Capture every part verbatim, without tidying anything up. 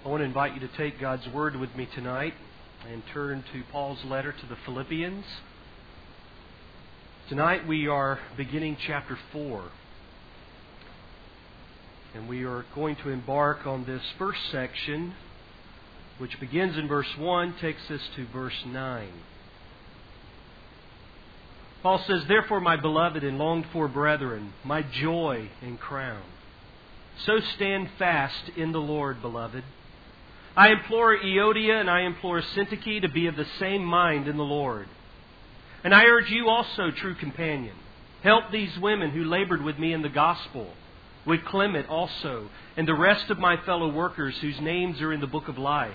I want to invite you to take God's Word with me tonight and turn to Paul's letter to the Philippians. Tonight we are beginning chapter four. And we are going to embark on this first section, which begins in verse one, takes us to verse nine. Paul says, "Therefore, my beloved and longed-for brethren, my joy and crown, so stand fast in the Lord, beloved. I implore Euodia and I implore Syntyche to be of the same mind in the Lord. And I urge you also, true companion, help these women who labored with me in the gospel, with Clement also, and the rest of my fellow workers whose names are in the book of life.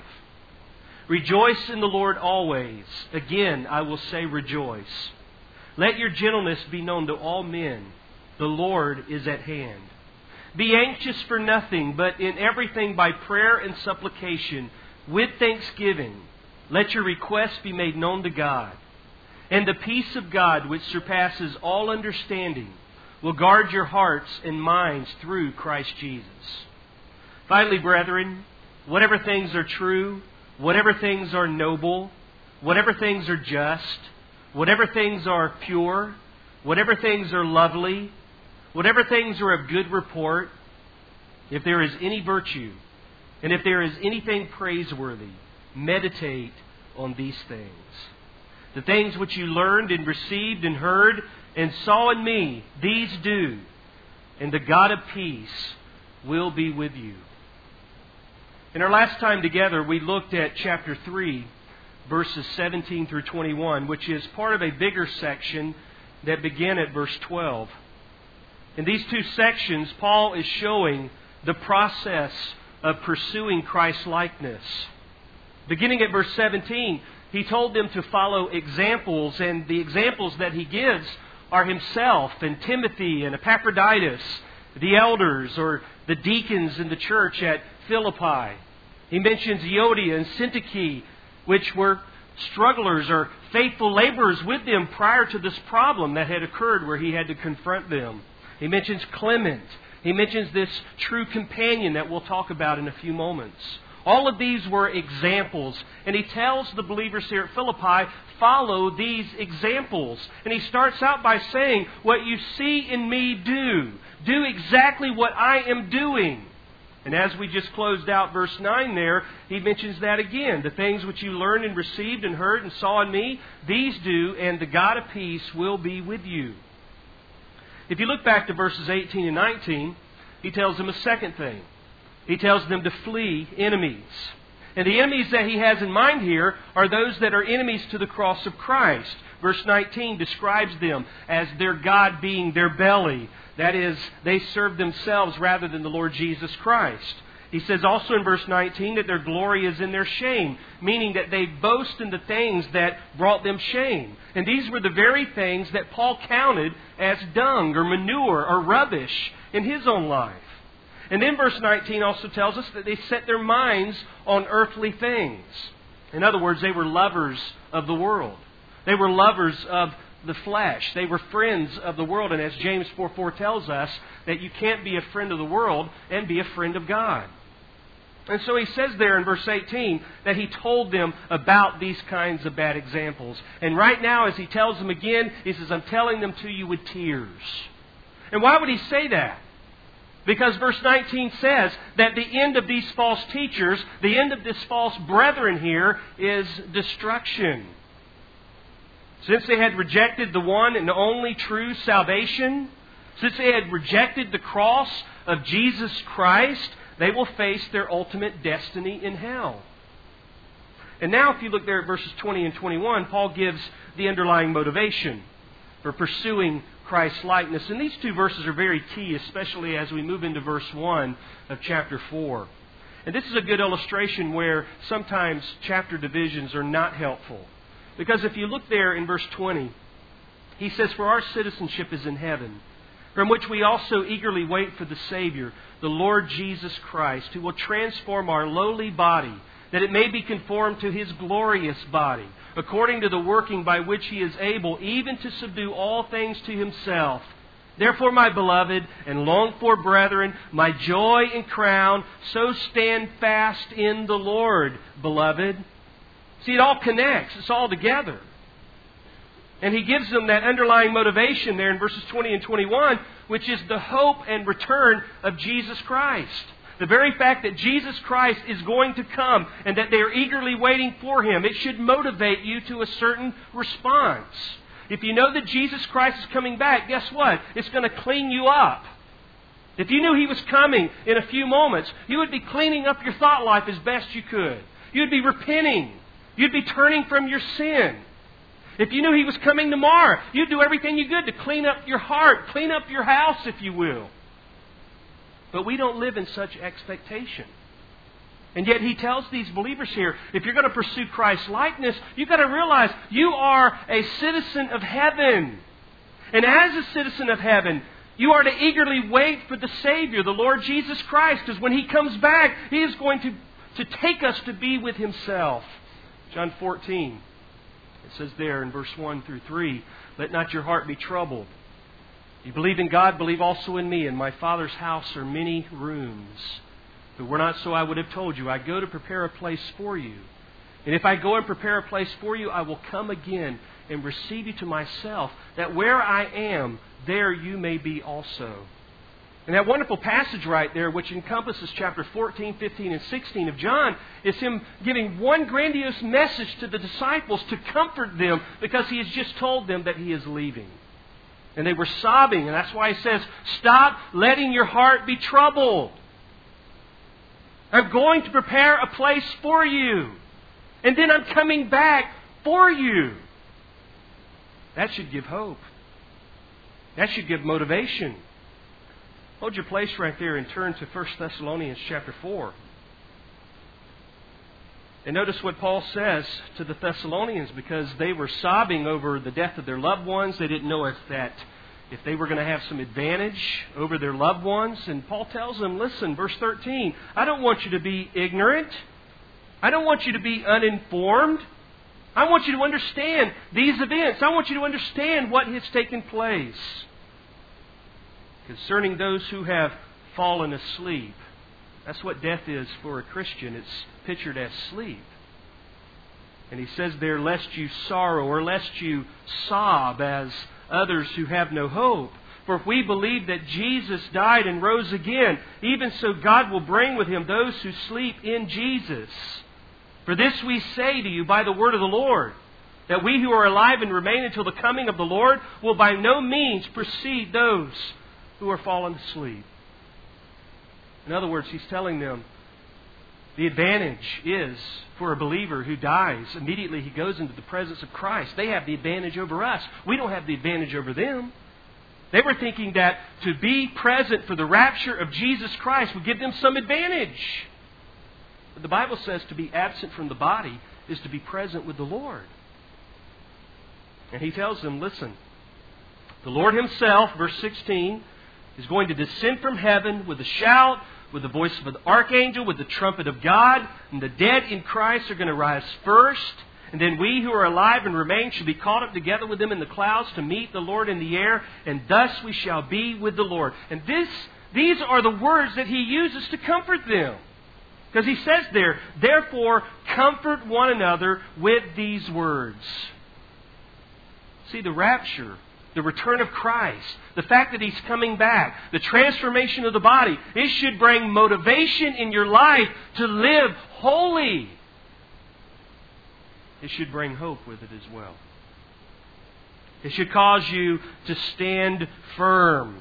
Rejoice in the Lord always. Again, I will say rejoice. Let your gentleness be known to all men. The Lord is at hand. Be anxious for nothing, but in everything by prayer and supplication, with thanksgiving, let your requests be made known to God. And the peace of God, which surpasses all understanding, will guard your hearts and minds through Christ Jesus. Finally, brethren, whatever things are true, whatever things are noble, whatever things are just, whatever things are pure, whatever things are lovely, whatever things are of good report, if there is any virtue, and if there is anything praiseworthy, meditate on these things. The things which you learned and received and heard and saw in me, these do, and the God of peace will be with you." In our last time together, we looked at chapter three, verses seventeen through twenty-one, which is part of a bigger section that began at verse twelve. In these two sections, Paul is showing the process of pursuing Christ-likeness. Beginning at verse seventeen, he told them to follow examples, and the examples that he gives are himself and Timothy and Epaphroditus, the elders or the deacons in the church at Philippi. He mentions Euodia and Syntyche, which were strugglers or faithful laborers with them prior to this problem that had occurred where he had to confront them. He mentions Clement. He mentions this true companion that we'll talk about in a few moments. All of these were examples. And he tells the believers here at Philippi, follow these examples. And he starts out by saying, what you see in me do. Do exactly what I am doing. And as we just closed out verse nine there, he mentions that again. The things which you learned and received and heard and saw in me, these do, and the God of peace will be with you. If you look back to verses eighteen and nineteen, he tells them a second thing. He tells them to flee enemies. And the enemies that he has in mind here are those that are enemies to the cross of Christ. Verse nineteen describes them as their God being their belly. That is, they serve themselves rather than the Lord Jesus Christ. He says also in verse nineteen that their glory is in their shame, meaning that they boast in the things that brought them shame. And these were the very things that Paul counted as dung or manure or rubbish in his own life. And then verse nineteen also tells us that they set their minds on earthly things. In other words, they were lovers of the world. They were lovers of the flesh. They were friends of the world. And as James four four tells us, that you can't be a friend of the world and be a friend of God. And so he says there in verse eighteen that he told them about these kinds of bad examples. And right now, as he tells them again, he says, I'm telling them to you with tears. And why would he say that? Because verse nineteen says that the end of these false teachers, the end of this false brethren here, is destruction. Since they had rejected the one and only true salvation, since they had rejected the cross of Jesus Christ, they will face their ultimate destiny in hell. And now if you look there at verses twenty and twenty-one, Paul gives the underlying motivation for pursuing Christ's likeness. And these two verses are very key, especially as we move into verse one of chapter four. And this is a good illustration where sometimes chapter divisions are not helpful. Because if you look there in verse twenty, he says, "For our citizenship is in heaven, from which we also eagerly wait for the Savior, the Lord Jesus Christ, who will transform our lowly body, that it may be conformed to His glorious body, according to the working by which He is able even to subdue all things to Himself. Therefore, my beloved and longed for brethren, my joy and crown, so stand fast in the Lord, beloved. See, it all connects. It's all together. And he gives them that underlying motivation there in verses twenty and twenty-one, which is the hope and return of Jesus Christ. The very fact that Jesus Christ is going to come and that they are eagerly waiting for Him, it should motivate you to a certain response. If you know that Jesus Christ is coming back, guess what? It's going to clean you up. If you knew He was coming in a few moments, you would be cleaning up your thought life as best you could. You'd be repenting. You'd be turning from your sin. If you knew He was coming tomorrow, you'd do everything you could to clean up your heart, clean up your house, if you will. But we don't live in such expectation. And yet He tells these believers here, if you're going to pursue Christ's likeness, you've got to realize you are a citizen of heaven. And as a citizen of heaven, you are to eagerly wait for the Savior, the Lord Jesus Christ, because when He comes back, He is going to, to take us to be with Himself. John fourteen, it says there in verse one through three, let not your heart be troubled. You believe in God, believe also in me. In my Father's house are many rooms. If it were not so, I would have told you. I go to prepare a place for you. And if I go and prepare a place for you, I will come again and receive you to myself, that where I am, there you may be also. And that wonderful passage right there, which encompasses chapter fourteen, fifteen, and sixteen of John, is Him giving one grandiose message to the disciples to comfort them because He has just told them that He is leaving. And they were sobbing, and that's why He says, stop letting your heart be troubled. I'm going to prepare a place for you. And then I'm coming back for you. That should give hope. That should give motivation. Hold your place right there and turn to First Thessalonians chapter four. And notice what Paul says to the Thessalonians, because they were sobbing over the death of their loved ones. They didn't know if that if they were going to have some advantage over their loved ones. And Paul tells them, listen, verse thirteen, I don't want you to be ignorant. I don't want you to be uninformed. I want you to understand these events. I want you to understand what has taken place concerning those who have fallen asleep. That's what death is for a Christian. It's pictured as sleep. And he says there, lest you sorrow or lest you sob as others who have no hope. For if we believe that Jesus died and rose again, even so God will bring with Him those who sleep in Jesus. For this we say to you by the word of the Lord, that we who are alive and remain until the coming of the Lord will by no means precede those who are fallen asleep. In other words, he's telling them the advantage is for a believer who dies, immediately he goes into the presence of Christ. They have the advantage over us. We don't have the advantage over them. They were thinking that to be present for the rapture of Jesus Christ would give them some advantage. But the Bible says to be absent from the body is to be present with the Lord. And he tells them, listen, the Lord Himself, verse sixteen, is going to descend from heaven with a shout, with the voice of an archangel, with the trumpet of God, and the dead in Christ are going to rise first. And then we who are alive and remain shall be caught up together with them in the clouds to meet the Lord in the air, and thus we shall be with the Lord. And this, these are the words that He uses to comfort them. Because He says there, therefore comfort one another with these words. See, the rapture, the return of Christ, the fact that He's coming back, the transformation of the body, it should bring motivation in your life to live holy. It should bring hope with it as well. It should cause you to stand firm.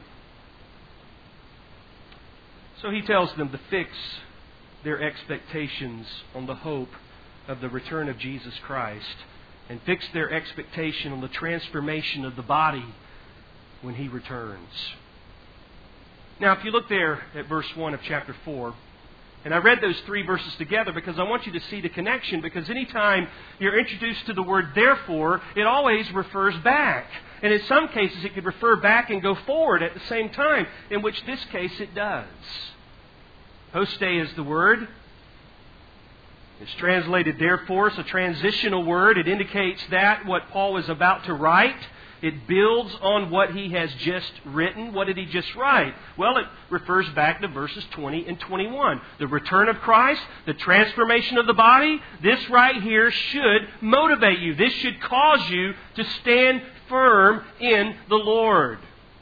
So he tells them to fix their expectations on the hope of the return of Jesus Christ, and fix their expectation on the transformation of the body when He returns. Now, if you look there at verse one of chapter four, and I read those three verses together because I want you to see the connection, because anytime you're introduced to the word therefore, it always refers back. And in some cases it could refer back and go forward at the same time, in which this case it does. Hoste is the word. It's translated therefore. It's a transitional word. It indicates that what Paul is about to write. It builds on what he has just written. What did he just write? Well, it refers back to verses twenty and twenty-one. The return of Christ, the transformation of the body. This right here should motivate you. This should cause you to stand firm in the Lord.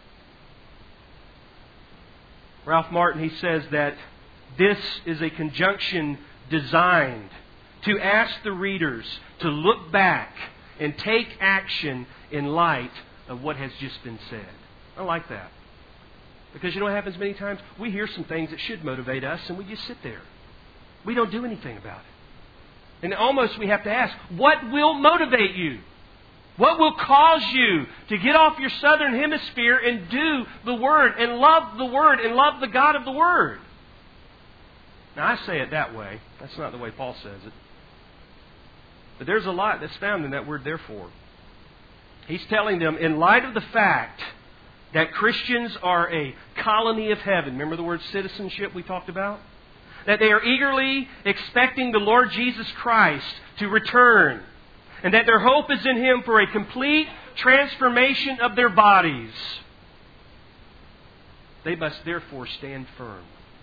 Ralph Martin, he says that this is a conjunction designed to ask the readers to look back and take action in light of what has just been said. I like that. Because you know what happens many times? We hear some things that should motivate us and we just sit there. We don't do anything about it. And almost we have to ask, what will motivate you? What will cause you to get off your southern hemisphere and do the Word and love the Word and love the God of the Word? Now I say it that way. That's not the way Paul says it. But there's a lot that's found in that word therefore. He's telling them, in light of the fact that Christians are a colony of heaven. Remember the word citizenship we talked about? That they are eagerly expecting the Lord Jesus Christ to return. And that their hope is in Him for a complete transformation of their bodies. They must therefore stand firm.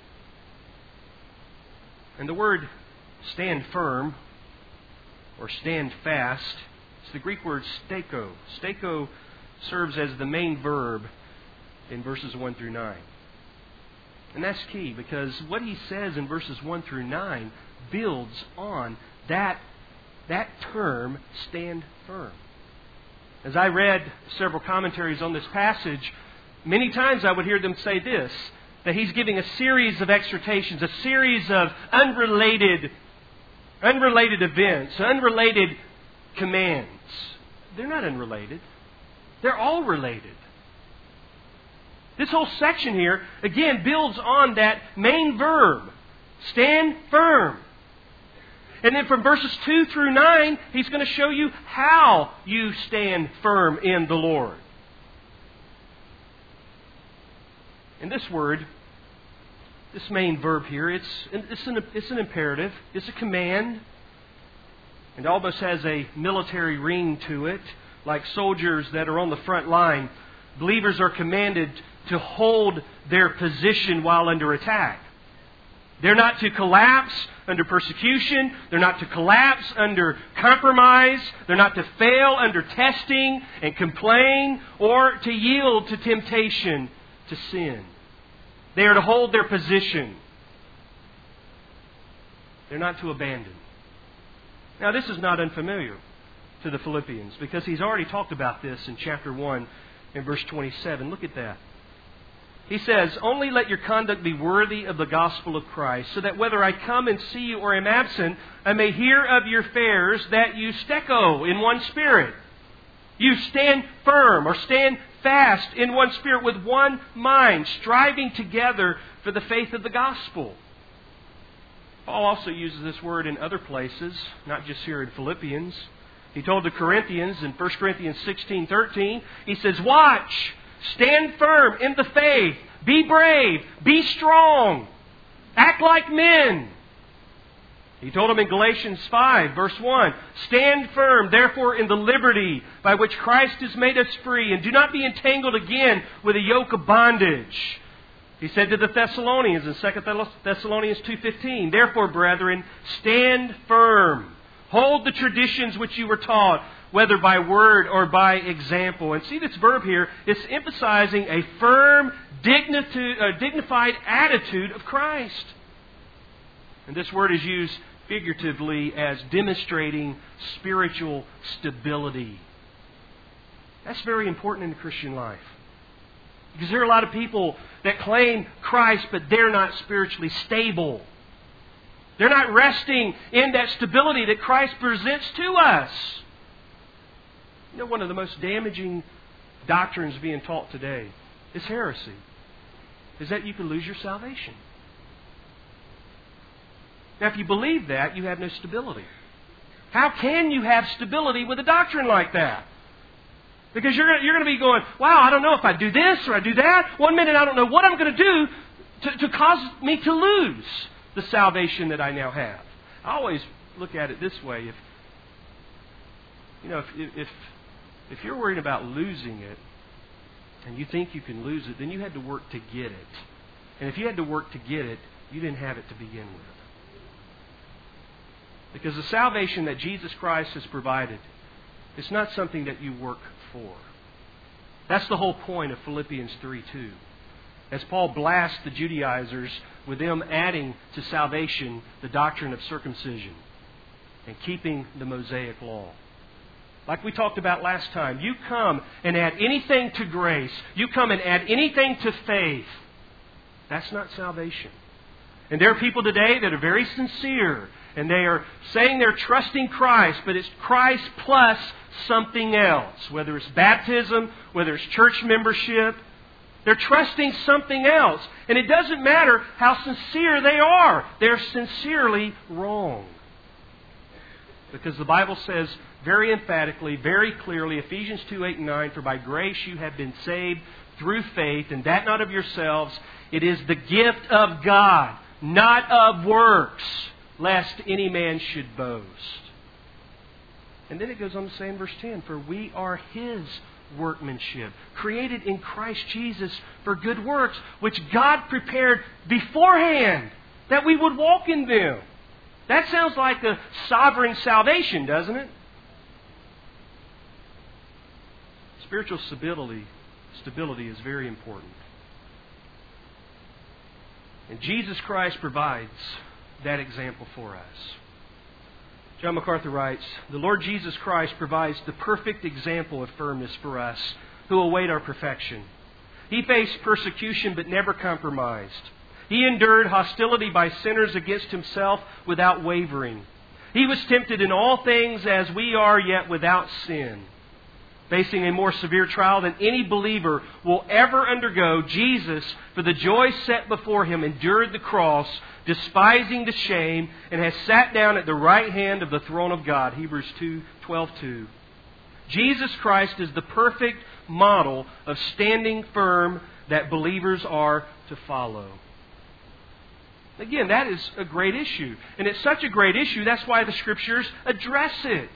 And the word stand firm or stand fast, it's the Greek word steko. Steko serves as the main verb in verses one through nine. And that's key because what he says in verses one through nine builds on that That term, stand firm. As I read several commentaries on this passage, many times I would hear them say this, that he's giving a series of exhortations, a series of unrelated, unrelated events, unrelated commands. They're not unrelated. They're all related. This whole section here, again, builds on that main verb, stand firm. And then from verses two through nine, he's going to show you how you stand firm in the Lord. And this word, this main verb here, it's, it's, an, it's an imperative. It's a command. It almost has a military ring to it. Like soldiers that are on the front line, believers are commanded to hold their position while under attack. They're not to collapse under persecution. They're not to collapse under compromise. They're not to fail under testing and complain or to yield to temptation to sin. They are to hold their position. They're not to abandon. Now, this is not unfamiliar to the Philippians because he's already talked about this in chapter one and verse twenty-seven. Look at that. He says, only let your conduct be worthy of the gospel of Christ, so that whether I come and see you or am absent, I may hear of your affairs that you steko in one spirit. You stand firm or stand fast in one spirit with one mind, striving together for the faith of the gospel. Paul also uses this word in other places, not just here in Philippians. He told the Corinthians in First Corinthians sixteen thirteen, he says, watch! Stand firm in the faith. Be brave. Be strong. Act like men. He told them in Galatians five, verse one, stand firm, therefore, in the liberty by which Christ has made us free, and do not be entangled again with a yoke of bondage. He said to the Thessalonians in Second Thessalonians two fifteen, therefore, brethren, stand firm. Hold the traditions which you were taught, whether by word or by example. And see this verb here, it's emphasizing a firm, dignity, uh, dignified attitude of Christ. And this word is used figuratively as demonstrating spiritual stability. That's very important in the Christian life. Because there are a lot of people that claim Christ, but they're not spiritually stable. They're not resting in that stability that Christ presents to us. You know, one of the most damaging doctrines being taught today is heresy. Is that you can lose your salvation. Now, if you believe that, you have no stability. How can you have stability with a doctrine like that? Because you're going to, you're going to be going, wow, I don't know if I do this or I do that. One minute I don't know what I'm going to do to, to cause me to lose the salvation that I now have. I always look at it this way. If you know, if, if If you're worried about losing it, and you think you can lose it, then you had to work to get it. And if you had to work to get it, you didn't have it to begin with. Because the salvation that Jesus Christ has provided, it's not something that you work for. That's the whole point of Philippians three two. As Paul blasts the Judaizers with them adding to salvation the doctrine of circumcision and keeping the Mosaic law. Like we talked about last time, you come and add anything to grace. You come and add anything to faith. That's not salvation. And there are people today that are very sincere and they are saying they're trusting Christ, but it's Christ plus something else. Whether it's baptism, whether it's church membership, they're trusting something else. And it doesn't matter how sincere they are. They're sincerely wrong. Because the Bible says very emphatically, very clearly, Ephesians two, eight and nine, for by grace you have been saved through faith, and that not of yourselves. It is the gift of God, not of works, lest any man should boast. And then it goes on to say in verse ten, for we are His workmanship, created in Christ Jesus for good works, which God prepared beforehand that we would walk in them. That sounds like a sovereign salvation, doesn't it? Spiritual stability, stability is very important. And Jesus Christ provides that example for us. John MacArthur writes, the Lord Jesus Christ provides the perfect example of firmness for us who await our perfection. He faced persecution but never compromised. He endured hostility by sinners against Himself without wavering. He was tempted in all things as we are, yet without sin. Facing a more severe trial than any believer will ever undergo, Jesus, for the joy set before Him, endured the cross, despising the shame, and has sat down at the right hand of the throne of God. Hebrews two, twelve two. Jesus Christ is the perfect model of standing firm that believers are to follow. Again, that is a great issue. And it's such a great issue, that's why the Scriptures address it.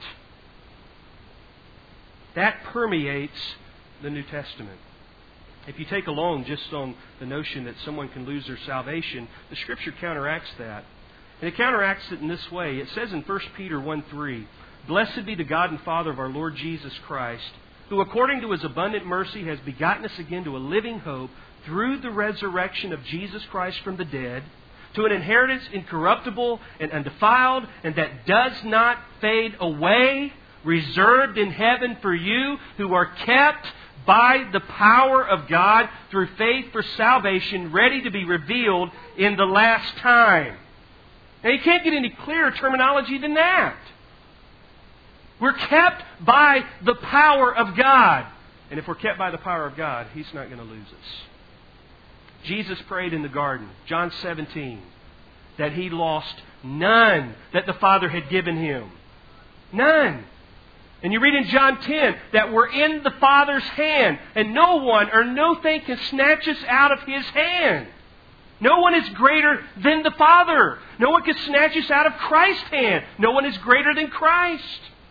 That permeates the New Testament. If you take alone just on the notion that someone can lose their salvation, the Scripture counteracts that. And it counteracts it in this way. It says in First Peter one three, blessed be the God and Father of our Lord Jesus Christ, who according to His abundant mercy has begotten us again to a living hope through the resurrection of Jesus Christ from the dead, to an inheritance incorruptible and undefiled, and that does not fade away, reserved in heaven for you, who are kept by the power of God through faith for salvation, ready to be revealed in the last time. Now you can't get any clearer terminology than that. We're kept by the power of God. And if we're kept by the power of God, He's not going to lose us. Jesus prayed in the garden, John seventeen, that He lost none that the Father had given Him. None. And you read in John ten that we're in the Father's hand, and no one or no thing can snatch us out of His hand. No one is greater than the Father. No one can snatch us out of Christ's hand. No one is greater than Christ.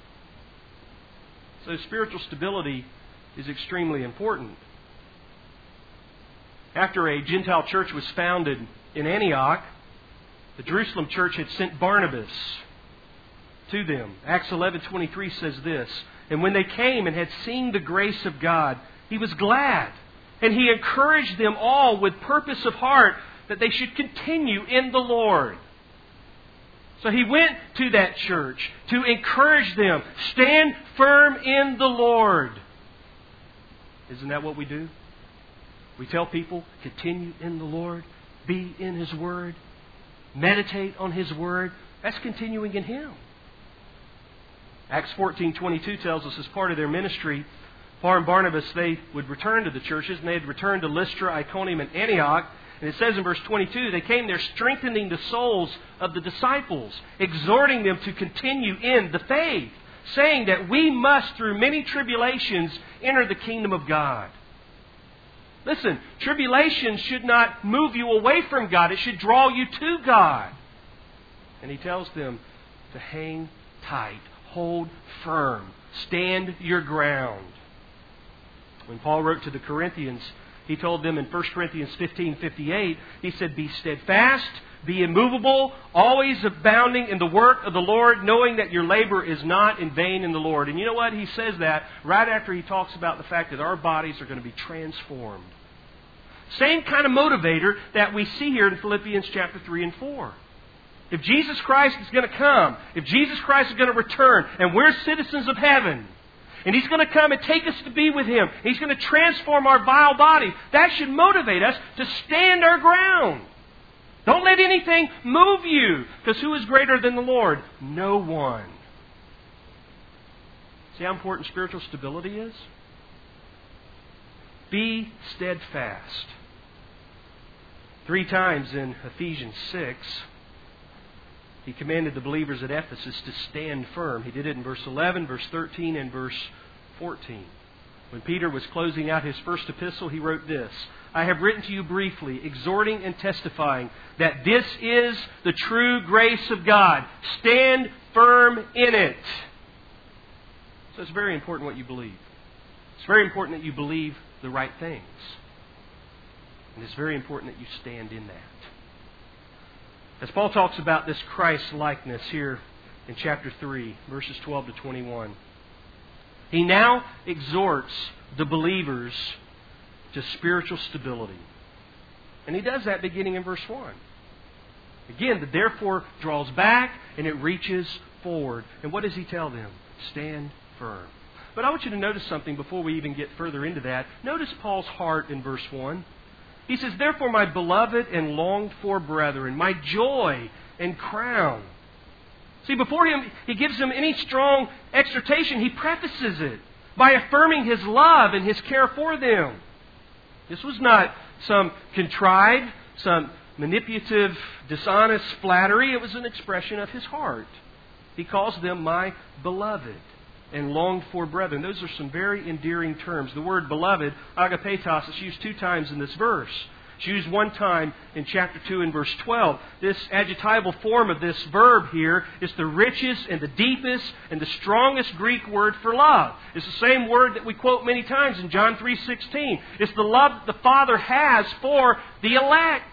So spiritual stability is extremely important. After a Gentile church was founded in Antioch, the Jerusalem church had sent Barnabas to them. Acts eleven twenty-three says this, and when they came and had seen the grace of God, he was glad, and he encouraged them all with purpose of heart that they should continue in the Lord. So he went to that church to encourage them. Stand firm in the Lord. Isn't that what we do? We tell people, continue in the Lord, be in His Word, meditate on His Word. That's continuing in Him. Acts fourteen twenty-two tells us as part of their ministry, Paul and Barnabas, they would return to the churches, and they had returned to Lystra, Iconium, and Antioch. And it says in verse twenty-two, they came there strengthening the souls of the disciples, exhorting them to continue in the faith, saying that we must, through many tribulations, enter the kingdom of God. Listen, tribulation should not move you away from God. It should draw you to God. And he tells them to hang tight. hold firm. Stand your ground. When Paul wrote to the Corinthians, he told them in First Corinthians fifteen fifty-eight, he said, be steadfast, be immovable, always abounding in the work of the Lord, knowing that your labor is not in vain in the Lord. And you know what? He says that right after he talks about the fact that our bodies are going to be transformed. Same kind of motivator that we see here in Philippians chapter three and four. If Jesus Christ is going to come, if Jesus Christ is going to return, and we're citizens of heaven, and He's going to come and take us to be with Him, He's going to transform our vile body, that should motivate us to stand our ground. Don't let anything move you, because who is greater than the Lord? No one. See how important spiritual stability is? Be steadfast. Three times in Ephesians six, He commanded the believers at Ephesus to stand firm. He did it in verse eleven, verse thirteen, and verse fourteen. When Peter was closing out his first epistle, he wrote this, I have written to you briefly, exhorting and testifying that this is the true grace of God. Stand firm in it. So it's very important what you believe. It's very important that you believe the right things. And it's very important that you stand in that. As Paul talks about this Christ-likeness here in chapter three, verses twelve to twenty-one, he now exhorts the believers to spiritual stability. And he does that beginning in verse one. Again, the therefore draws back and it reaches forward. And what does he tell them? Stand firm. But I want you to notice something before we even get further into that. Notice Paul's heart in verse one. He says, therefore, my beloved and longed for brethren, my joy and crown. See, before him, he gives them any strong exhortation. He prefaces it by affirming his love and his care for them. This was not some contrived, some manipulative, dishonest flattery. It was an expression of his heart. He calls them my beloved and longed for brethren. Those are some very endearing terms. The word beloved, agapetos, is used two times in this verse. It's used one time in chapter two and verse twelve. This adjectival form of this verb here is the richest and the deepest and the strongest Greek word for love. It's the same word that we quote many times in John three sixteen. It's the love that the Father has for the elect.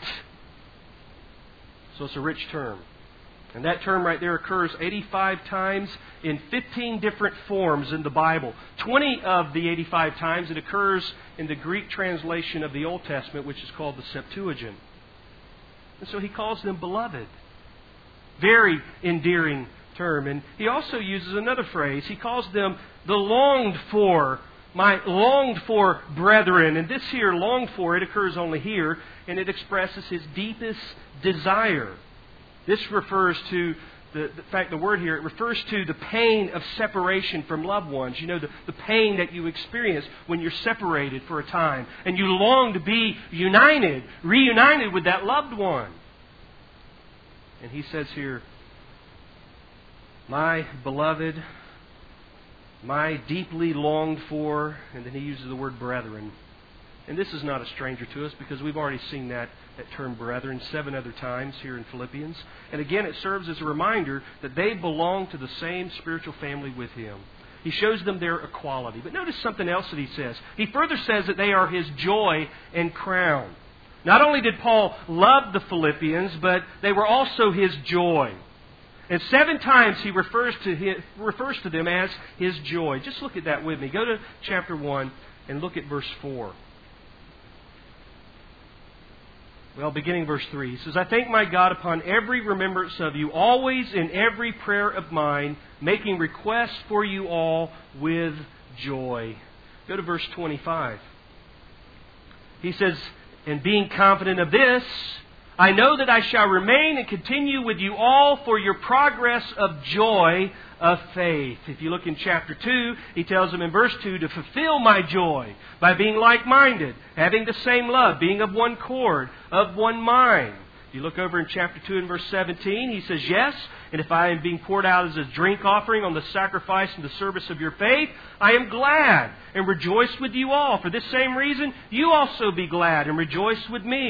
So it's a rich term. And that term right there occurs eighty-five times in fifteen different forms in the Bible. twenty of the eighty-five times it occurs in the Greek translation of the Old Testament, which is called the Septuagint. And so he calls them beloved. Very endearing term. And he also uses another phrase. He calls them the longed for, my longed for brethren. And this here, longed for, it occurs only here, and it expresses his deepest desire. This refers to, the, the fact the word here, it refers to the pain of separation from loved ones. You know, the, the pain that you experience when you're separated for a time. And you long to be united, reunited with that loved one. And he says here, my beloved, my deeply longed for, and then he uses the word brethren. And this is not a stranger to us because we've already seen that, that term brethren seven other times here in Philippians. And again, it serves as a reminder that they belong to the same spiritual family with him. He shows them their equality. But notice something else that he says. He further says that they are his joy and crown. Not only did Paul love the Philippians, but they were also his joy. And seven times he refers to his, refers to them as his joy. Just look at that with me. Go to chapter one and look at verse four. Well, beginning verse three, he says, I thank my God upon every remembrance of you, always in every prayer of mine, making request for you all with joy. Go to verse twenty-five. He says, and being confident of this, I know that I shall remain and continue with you all for your progress of joy of faith. If you look in chapter two, he tells them in verse two to fulfill my joy by being like-minded, having the same love, being of one accord, of one mind. If you look over in chapter two and verse seventeen, he says, yes, and if I am being poured out as a drink offering on the sacrifice and the service of your faith, I am glad and rejoice with you all. For this same reason, you also be glad and rejoice with me.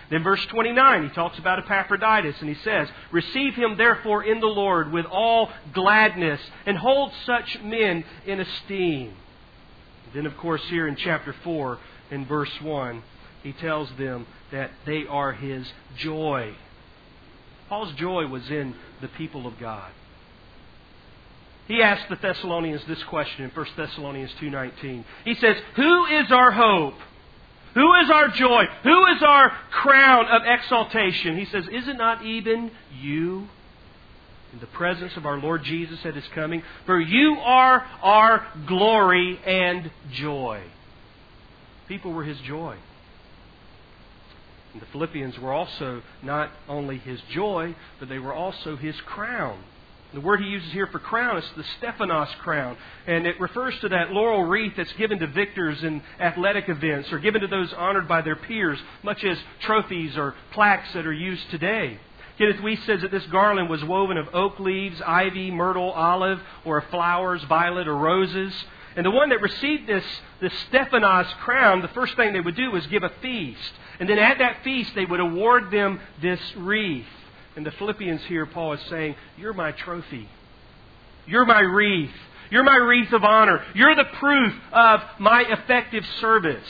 Then verse twenty-nine, he talks about Epaphroditus, and he says, "Receive him therefore in the Lord with all gladness, and hold such men in esteem." Then, of course, here in chapter four, in verse one, he tells them that they are his joy. Paul's joy was in the people of God. He asked the Thessalonians this question in First Thessalonians two nineteen. He says, "Who is our hope? Who is our joy? Who is our crown of exaltation?" He says, "Is it not even you in the presence of our Lord Jesus at His coming? For you are our glory and joy." People were His joy. And the Philippians were also not only His joy, but they were also His crown. The word he uses here for crown is the Stephanos crown. And it refers to that laurel wreath that's given to victors in athletic events or given to those honored by their peers, much as trophies or plaques that are used today. Kenneth Wuest says that this garland was woven of oak leaves, ivy, myrtle, olive, or of flowers, violet, or roses. And the one that received this, this Stephanos crown, the first thing they would do was give a feast. And then at that feast, they would award them this wreath. And the Philippians here, Paul is saying, "You're my trophy. You're my wreath. You're my wreath of honor. You're the proof of my effective service."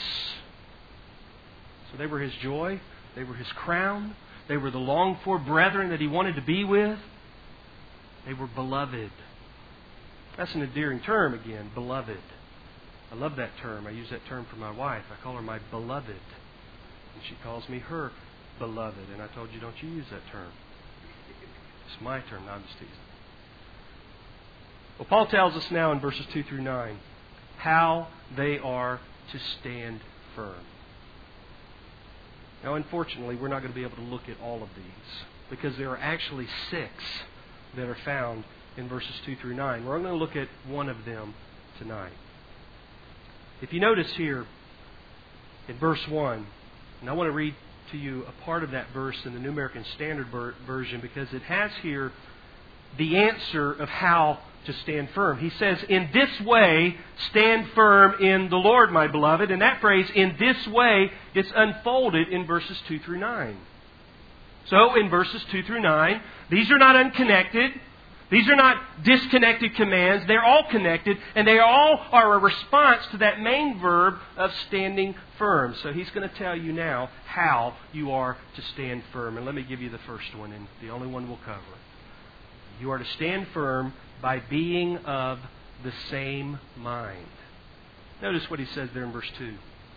So they were his joy. They were his crown. They were the longed-for brethren that he wanted to be with. They were beloved. That's an endearing term again, beloved. I love that term. I use that term for my wife. I call her my beloved. And she calls me her beloved. And I told you, don't you use that term. It's my term, not just teasing. Well, Paul tells us now in verses two through nine how they are to stand firm. Now, unfortunately, we're not going to be able to look at all of these because there are actually six that are found in verses two through nine. We're only going to look at one of them tonight. If you notice here in verse one, and I want to read to you a part of that verse in the New American Standard Version because it has here the answer of how to stand firm. He says, "In this way, stand firm in the Lord, my beloved." And that phrase, "in this way," is unfolded in verses two through nine. So, in verses two through nine, these are not unconnected. These are not disconnected commands. They're all connected, and they all are a response to that main verb of standing firm. So he's going to tell you now how you are to stand firm. And let me give you the first one, and the only one we'll cover. You are to stand firm by being of the same mind. Notice what he says there in verse two.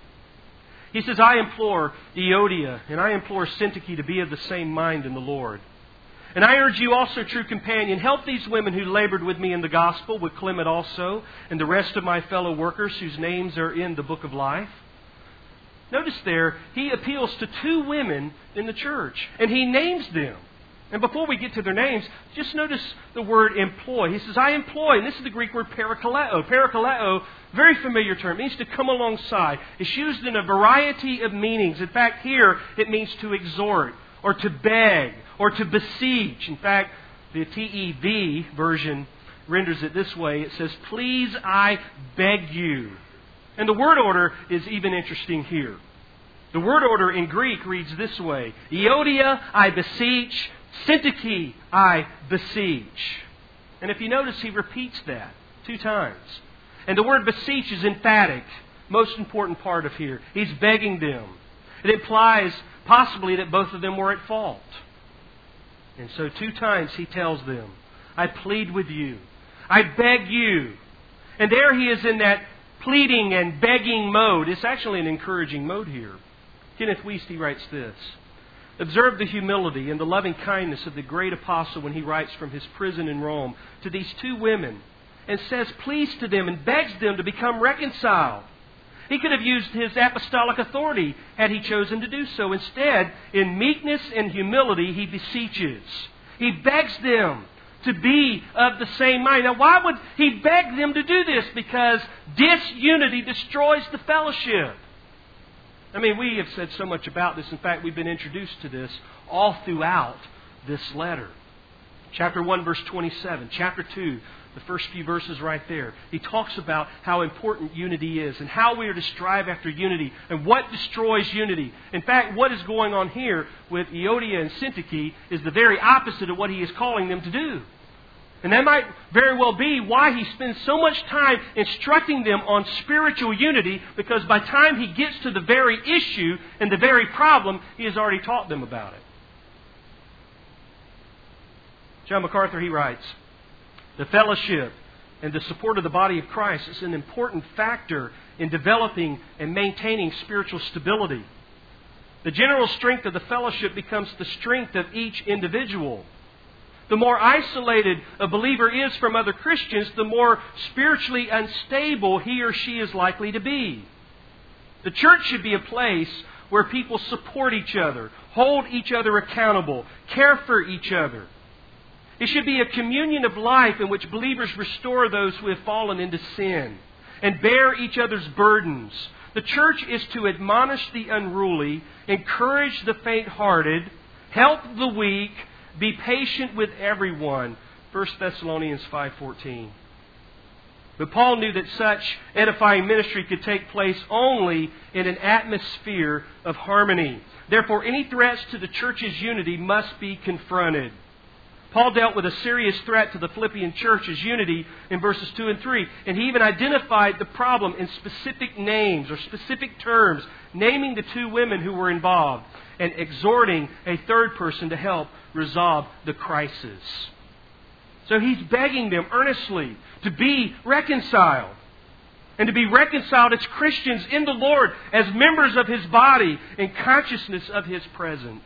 He says, "I implore Euodia and I implore Syntyche to be of the same mind in the Lord. And I urge you also, true companion, help these women who labored with me in the gospel, with Clement also, and the rest of my fellow workers whose names are in the book of life." Notice there, he appeals to two women in the church, and he names them. And before we get to their names, just notice the word employ. He says, "I employ," and this is the Greek word parakaleo. Parakaleo, very familiar term, it means to come alongside. It's used in a variety of meanings. In fact, here it means to exhort, or to beg, or to beseech. In fact, the T E V version renders it this way. It says, "Please, I beg you." And the word order is even interesting here. The word order in Greek reads this way: Euodia, I beseech. Syntyche, I beseech. And if you notice, he repeats that two times. And the word beseech is emphatic. Most important part of here. He's begging them. It implies possibly that both of them were at fault. And so two times he tells them, "I plead with you. I beg you." And there he is in that pleading and begging mode. It's actually an encouraging mode here. Kenneth Wuest, he writes this: "Observe the humility and the loving kindness of the great apostle when he writes from his prison in Rome to these two women and says please to them and begs them to become reconciled. He could have used his apostolic authority had he chosen to do so. Instead, in meekness and humility, he beseeches. He begs them to be of the same mind. Now, why would he beg them to do this? Because disunity destroys the fellowship. I mean, we have said so much about this. In fact, we've been introduced to this all throughout this letter. Chapter one, verse twenty-seven. Chapter two, the first few verses right there. He talks about how important unity is and how we are to strive after unity and what destroys unity. In fact, what is going on here with Euodia and Syntyche is the very opposite of what he is calling them to do. And that might very well be why he spends so much time instructing them on spiritual unity, because by the time he gets to the very issue and the very problem, he has already taught them about it. John MacArthur, he writes, the fellowship and the support of the body of Christ is an important factor in developing and maintaining spiritual stability. The general strength of the fellowship becomes the strength of each individual. The more isolated a believer is from other Christians, the more spiritually unstable he or she is likely to be. The church should be a place where people support each other, hold each other accountable, care for each other. It should be a communion of life in which believers restore those who have fallen into sin and bear each other's burdens. The church is to admonish the unruly, encourage the faint-hearted, help the weak, be patient with everyone. First Thessalonians five fourteen. But Paul knew that such edifying ministry could take place only in an atmosphere of harmony. Therefore, any threats to the church's unity must be confronted. Paul dealt with a serious threat to the Philippian church's unity in verses two and three. And he even identified the problem in specific names or specific terms, naming the two women who were involved and exhorting a third person to help resolve the crisis. So he's begging them earnestly to be reconciled. And to be reconciled as Christians in the Lord, as members of His body, in consciousness of His presence.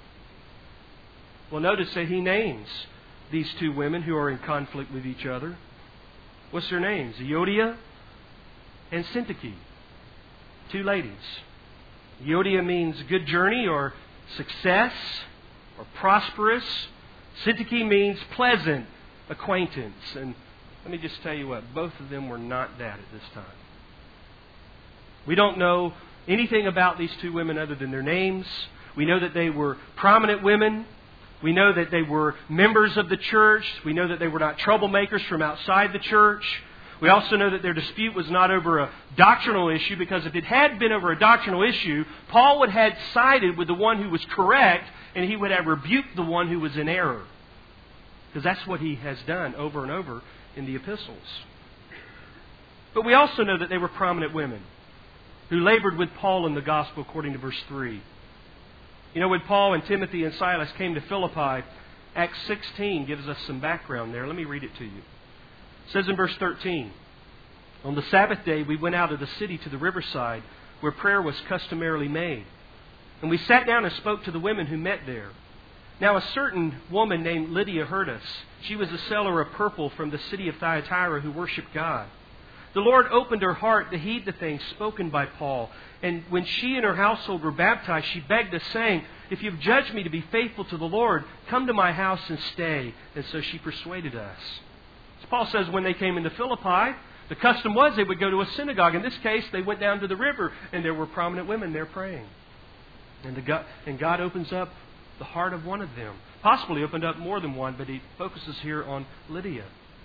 Well, notice that he names these two women who are in conflict with each other. What's their names? Euodia and Syntyche. Two ladies. Euodia means good journey or success or prosperous. Syntyche means pleasant acquaintance. And let me just tell you what, both of them were not that at this time. We don't know anything about these two women other than their names. We know that they were prominent women. We know that they were members of the church. We know that they were not troublemakers from outside the church. We also know that their dispute was not over a doctrinal issue, because if it had been over a doctrinal issue, Paul would have sided with the one who was correct and he would have rebuked the one who was in error. Because that's what he has done over and over in the epistles. But we also know that they were prominent women who labored with Paul in the gospel according to verse three. You know, when Paul and Timothy and Silas came to Philippi, Acts sixteen gives us some background there. Let me read it to you. It says in verse thirteen, on the Sabbath day we went out of the city to the riverside where prayer was customarily made. And we sat down and spoke to the women who met there. Now a certain woman named Lydia heard us. She was a seller of purple from the city of Thyatira who worshipped God. The Lord opened her heart to heed the things spoken by Paul. And when she and her household were baptized, she begged us, saying, if you've judged me to be faithful to the Lord, come to my house and stay. And so she persuaded us. As Paul says, when they came into Philippi, the custom was they would go to a synagogue. In this case, they went down to the river, and there were prominent women there praying. And, the God, and God opens up the heart of one of them. Possibly opened up more than one, but he focuses here on Lydia.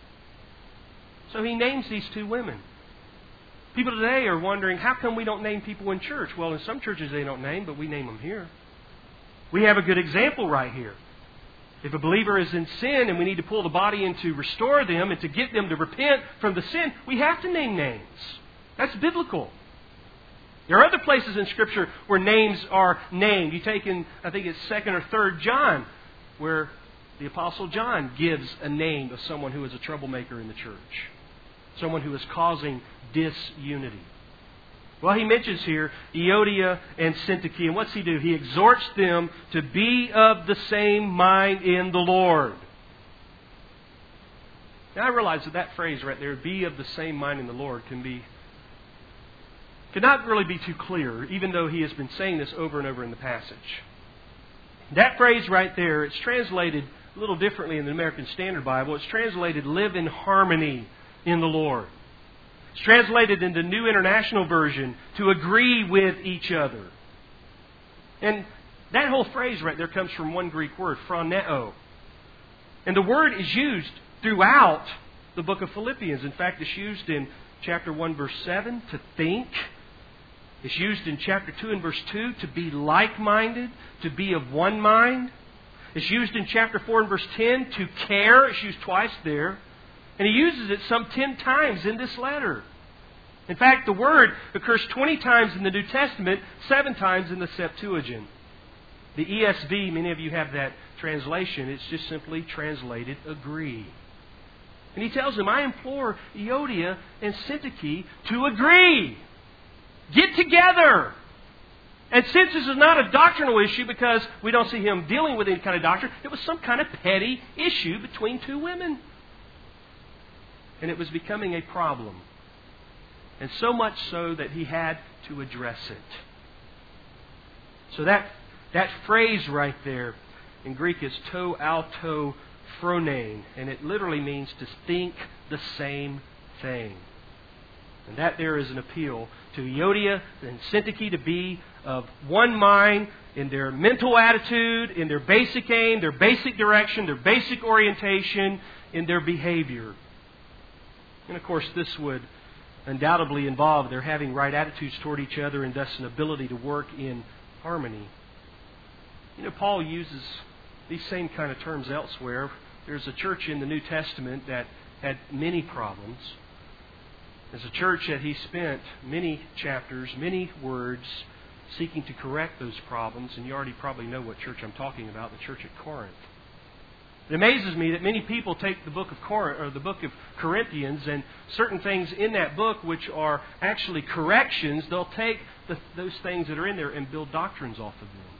So he names these two women. People today are wondering, how come we don't name people in church? Well, in some churches they don't name, but we name them here. We have a good example right here. If a believer is in sin and we need to pull the body in to restore them and to get them to repent from the sin, we have to name names. That's biblical. There are other places in Scripture where names are named. You take in, I think it's second or third John, where the Apostle John gives a name of someone who is a troublemaker in the church. Someone who is causing disunity. Well, he mentions here Euodia and Syntyche. And what's he do? He exhorts them to be of the same mind in the Lord. Now, I realize that that phrase right there, be of the same mind in the Lord, can be could not really be too clear, even though he has been saying this over and over in the passage. That phrase right there, it's translated a little differently in the American Standard Bible. It's translated, live in harmony in the Lord. It's translated in the New International Version, to agree with each other. And that whole phrase right there comes from one Greek word, phroneo. And the word is used throughout the book of Philippians. In fact, it's used in chapter one, verse seven, to think. It's used in chapter two and verse two, to be like-minded, to be of one mind. It's used in chapter four and verse ten, to care. It's used twice there. And he uses it some ten times in this letter. In fact, the word occurs twenty times in the New Testament, seven times in the Septuagint. The E S V, many of you have that translation, it's just simply translated agree. And he tells them, I implore Euodia and Syntyche to agree. Get together. And since this is not a doctrinal issue, because we don't see him dealing with any kind of doctrine, it was some kind of petty issue between two women. And it was becoming a problem. And so much so that he had to address it. So that, that phrase right there in Greek is to auto phronein. And it literally means to think the same thing. And that there is an appeal to Euodia and Syntyche to be of one mind in their mental attitude, in their basic aim, their basic direction, their basic orientation, in their behavior. And of course, this would undoubtedly involve their having right attitudes toward each other and thus an ability to work in harmony. You know, Paul uses these same kind of terms elsewhere. There's a church in the New Testament that had many problems. There's a church that he spent many chapters, many words, seeking to correct those problems. And you already probably know what church I'm talking about, the church at Corinth. It amazes me that many people take the book of Corinth, or the book of Corinthians, and certain things in that book which are actually corrections, they'll take the, those things that are in there and build doctrines off of them.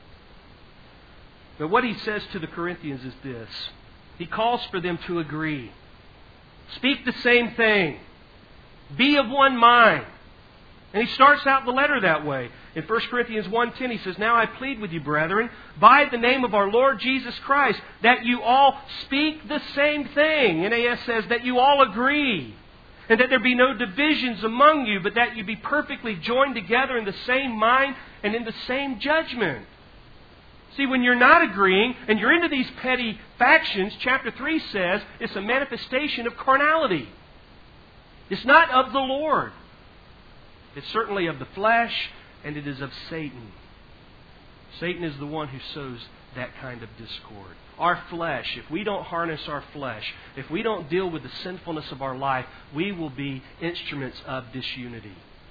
But what he says to the Corinthians is this. He calls for them to agree. Speak the same thing. Be of one mind. And he starts out the letter that way. In First Corinthians one ten, he says, Now I plead with you, brethren, by the name of our Lord Jesus Christ, that you all speak the same thing. N A S says that you all agree. And that there be no divisions among you, but that you be perfectly joined together in the same mind and in the same judgment. See, when you're not agreeing and you're into these petty factions, chapter three says it's a manifestation of carnality. It's not of the Lord. It's certainly of the flesh, and it is of Satan. Satan is the one who sows that kind of discord. Our flesh, if we don't harness our flesh, if we don't deal with the sinfulness of our life, we will be instruments of disunity.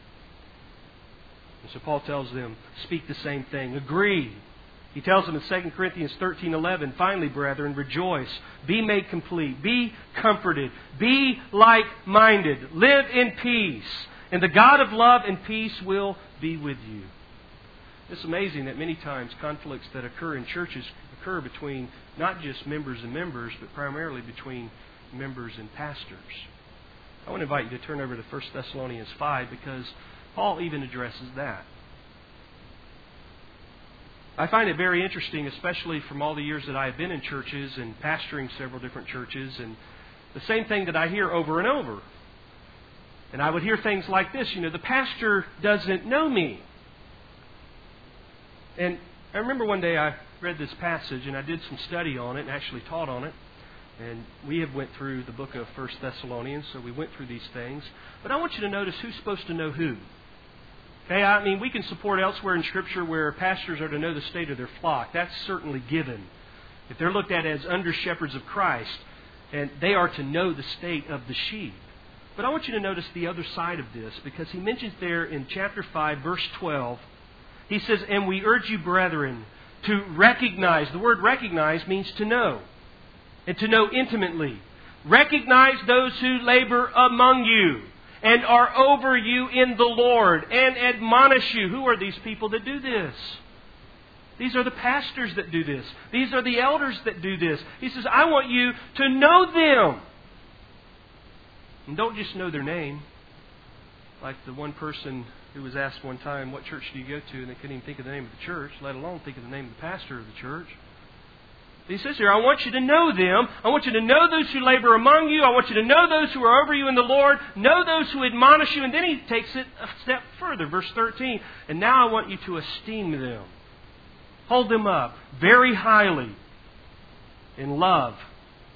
And so Paul tells them, speak the same thing. Agree. He tells them in Second Corinthians thirteen eleven, Finally, brethren, rejoice, be made complete, be comforted, be like-minded, live in peace, and the God of love and peace will be with you. It's amazing that many times conflicts that occur in churches occur between not just members and members, but primarily between members and pastors. I want to invite you to turn over to First Thessalonians five, because Paul even addresses that. I find it very interesting, especially from all the years that I have been in churches and pastoring several different churches, and the same thing that I hear over and over. And I would hear things like this, you know, the pastor doesn't know me. And I remember one day I read this passage and I did some study on it and actually taught on it. And we have went through the book of First Thessalonians, so we went through these things. But I want you to notice who's supposed to know who. Okay, I mean, we can support elsewhere in Scripture where pastors are to know the state of their flock. That's certainly given. If they're looked at as under-shepherds of Christ, and they are to know the state of the sheep. But I want you to notice the other side of this, because he mentions there in chapter five, verse twelve, he says, And we urge you, brethren, to recognize. The word recognize means to know, and to know intimately. Recognize those who labor among you and are over you in the Lord, and admonish you. Who are these people that do this? These are the pastors that do this. These are the elders that do this. He says, I want you to know them. And don't just know their name. Like the one person who was asked one time, what church do you go to? And they couldn't even think of the name of the church, let alone think of the name of the pastor of the church. He says here, I want you to know them. I want you to know those who labor among you. I want you to know those who are over you in the Lord. Know those who admonish you. And then he takes it a step further. Verse thirteen. And now I want you to esteem them. Hold them up very highly in love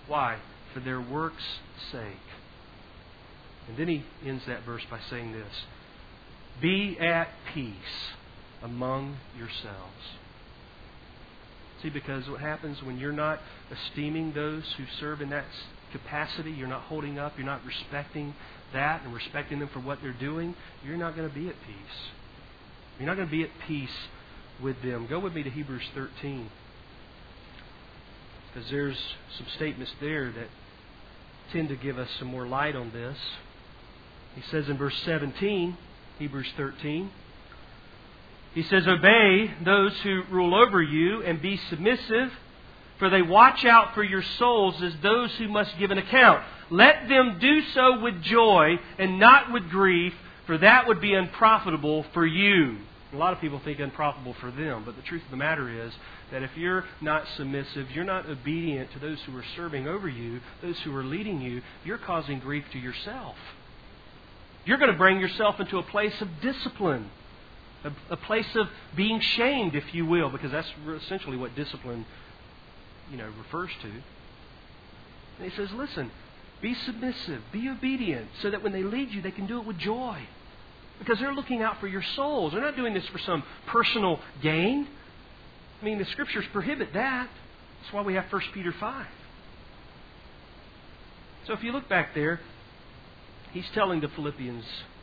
Why? For their work's sake. And then he ends that verse by saying this: be at peace among yourselves. See, because what happens when you're not esteeming those who serve in that capacity, you're not holding up, you're not respecting that and respecting them for what they're doing, you're not going to be at peace. You're not going to be at peace with them. Go with me to Hebrews thirteen. Because there's some statements there that tend to give us some more light on this. He says in verse seventeen, Hebrews thirteen, he says, obey those who rule over you and be submissive, for they watch out for your souls as those who must give an account. Let them do so with joy and not with grief, for that would be unprofitable for you. A lot of people think unprofitable for them, but the truth of the matter is that if you're not submissive, you're not obedient to those who are serving over you, those who are leading you, you're causing grief to yourself. You're going to bring yourself into a place of discipline, a, a place of being shamed, if you will, because that's essentially what discipline, you know, refers to. And he says, listen, be submissive, be obedient, so that when they lead you, they can do it with joy. Because they're looking out for your souls. They're not doing this for some personal gain. I mean, the Scriptures prohibit that. That's why we have First Peter five. So if you look back there, he's telling the Philippians,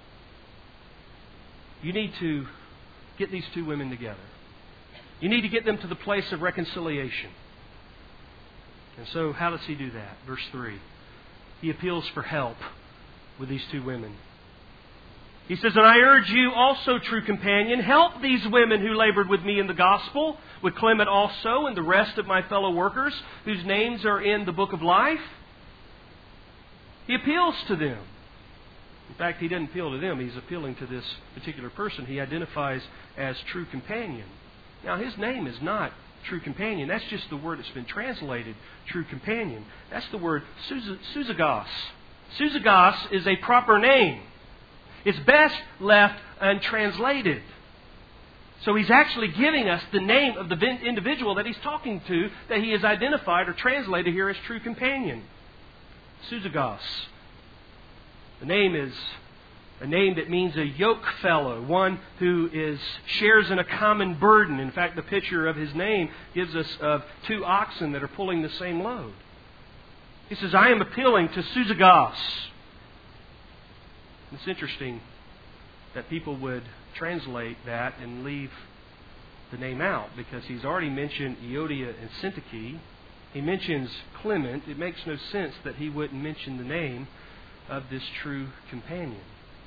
you need to get these two women together. You need to get them to the place of reconciliation. And so how does he do that? Verse three. He appeals for help with these two women. He says, and I urge you also, true companion, help these women who labored with me in the gospel, with Clement also and the rest of my fellow workers, whose names are in the book of life. He appeals to them. In fact, he didn't appeal to them. He's appealing to this particular person he identifies as true companion. Now, his name is not true companion. That's just the word that's been translated, true companion. That's the word Susagos. Susagos is a proper name. It's best left untranslated. So he's actually giving us the name of the individual that he's talking to, that he has identified or translated here as true companion. Susagos. The name is a name that means a yoke fellow, one who is shares in a common burden. In fact, the picture of his name gives us of two oxen that are pulling the same load. He says, I am appealing to Susagos. It's interesting that people would translate that and leave the name out, because he's already mentioned Euodia and Syntyche. He mentions Clement. It makes no sense that he wouldn't mention the name of this true companion.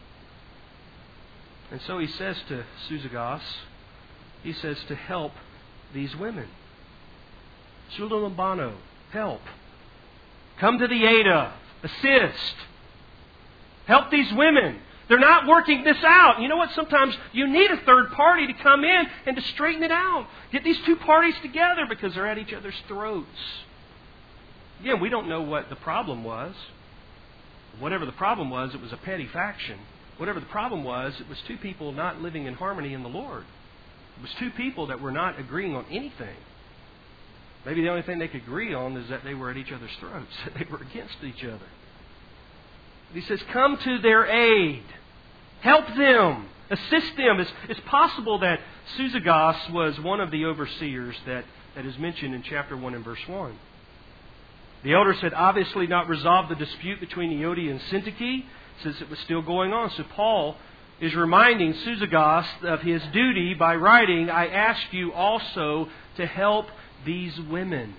And so he says to Susagos, he says to help these women. Sulalambano, help. Come to the aid of, assist. Help these women. They're not working this out. You know what? Sometimes you need a third party to come in and to straighten it out. Get these two parties together because they're at each other's throats. Again, we don't know what the problem was. Whatever the problem was, it was a petty faction. Whatever the problem was, it was two people not living in harmony in the Lord. It was two people that were not agreeing on anything. Maybe the only thing they could agree on is that they were at each other's throats, that they were against each other. He says, come to their aid. Help them. Assist them. It's, it's possible that Susagos was one of the overseers that, that is mentioned in chapter one and verse one. The elders had obviously not resolved the dispute between Euodia and Syntyche, since it was still going on. So Paul is reminding Susagos of his duty by writing, I ask you also to help these women.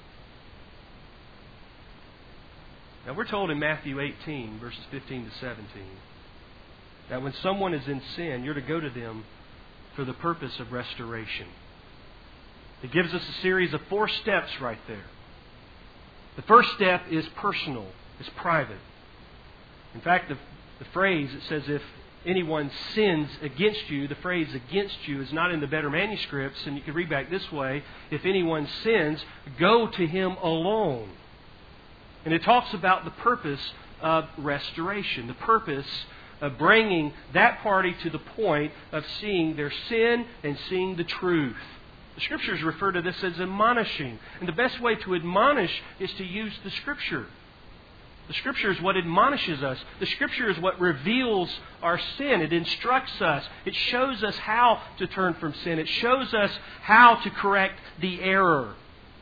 Now we're told in Matthew eighteen, verses fifteen to seventeen, that when someone is in sin, you're to go to them for the purpose of restoration. It gives us a series of four steps right there. The first step is personal, is private. In fact, the, the phrase, it says if anyone sins against you, the phrase against you is not in the better manuscripts, and you can read back this way, if anyone sins, go to him alone. And it talks about the purpose of restoration, the purpose of bringing that party to the point of seeing their sin and seeing the truth. The Scriptures refer to this as admonishing. And the best way to admonish is to use the Scripture. The Scripture is what admonishes us. The Scripture is what reveals our sin. It instructs us. It shows us how to turn from sin. It shows us how to correct the error.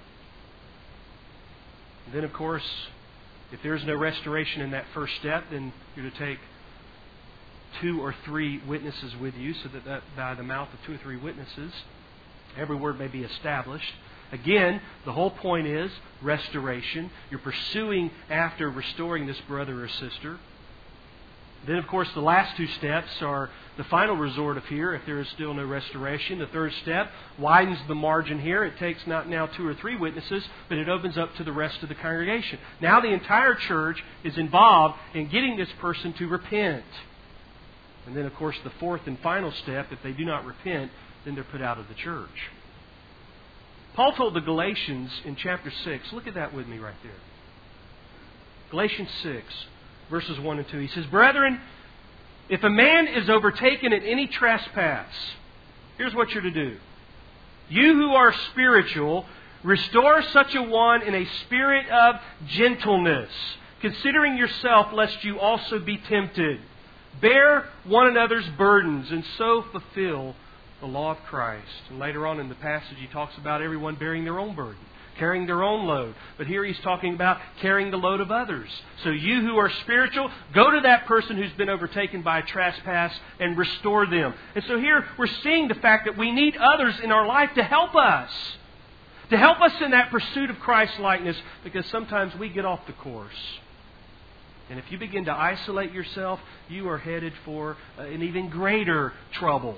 And then, of course, if there's no restoration in that first step, then you're to take two or three witnesses with you, so that, that by the mouth of two or three witnesses, every word may be established. Again, the whole point is restoration. You're pursuing after restoring this brother or sister. Then, of course, the last two steps are the final resort of here, if there is still no restoration. The third step widens the margin here. It takes not now two or three witnesses, but it opens up to the rest of the congregation. Now the entire church is involved in getting this person to repent. And then, of course, the fourth and final step, if they do not repent, then they're put out of the church. Paul told the Galatians in chapter six, look at that with me right there. Galatians six, verses one and two. He says, Brethren, if a man is overtaken in any trespass, here's what you're to do. You who are spiritual, restore such a one in a spirit of gentleness, considering yourself lest you also be tempted. Bear one another's burdens and so fulfill the law of Christ. And later on in the passage he talks about everyone bearing their own burden, carrying their own load. But here he's talking about carrying the load of others. So you who are spiritual, go to that person who's been overtaken by a trespass and restore them. And so here we're seeing the fact that we need others in our life to help us. To help us in that pursuit of Christ-likeness, because sometimes we get off the course. And if you begin to isolate yourself, you are headed for an even greater trouble.